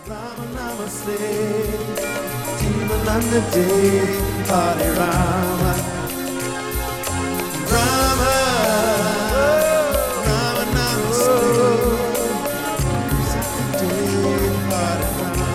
Rama Namaste, Jivananda Jai, Hare Rama, Rama, Rama Namaste, Jai, Hare Rama,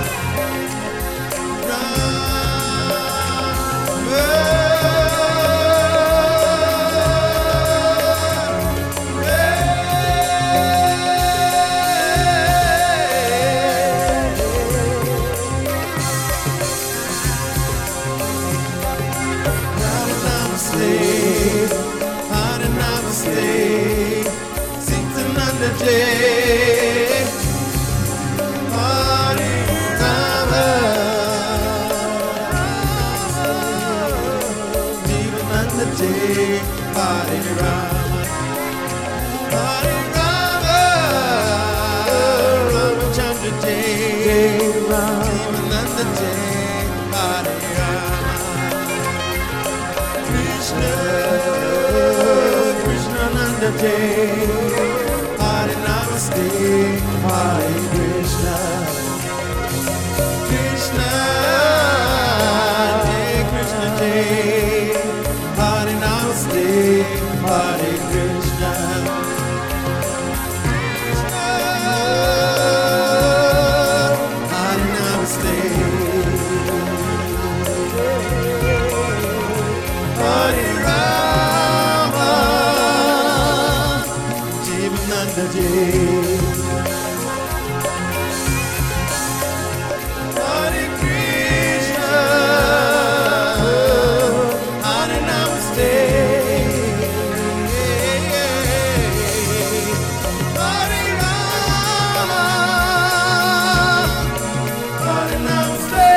Hare Namaste, Sittananda Jai, Hare Rama, Jivananda Jai, Hare Rama, Hare Rama, Ramachandra Jai, Jivananda Jai, Hare Rama, Krishna, Krishnananda Jai, Hare Namaste, Hare Krishna, Krishna Jai, Krishna Jai, Hare Namaste, Hare Krishna, Krishna Hare Namaste, Hare Rama, Jivananda Jai, Hare Krishna, Hare Namaste, Hare Rama, Hare Namaste.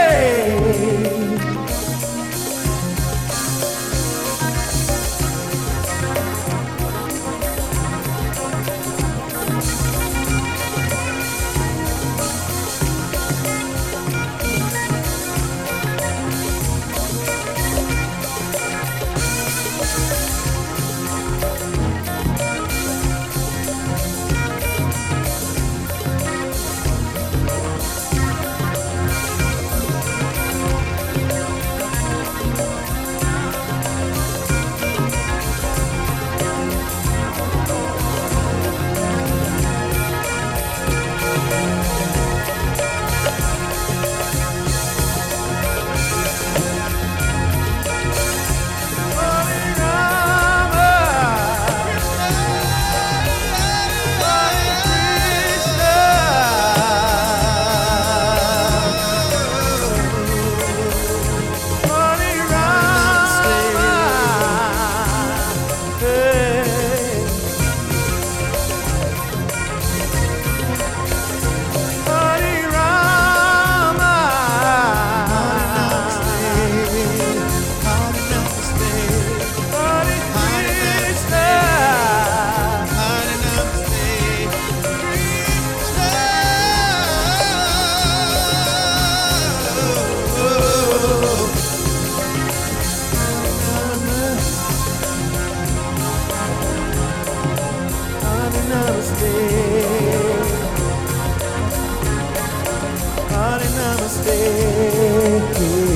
Hare Namaste,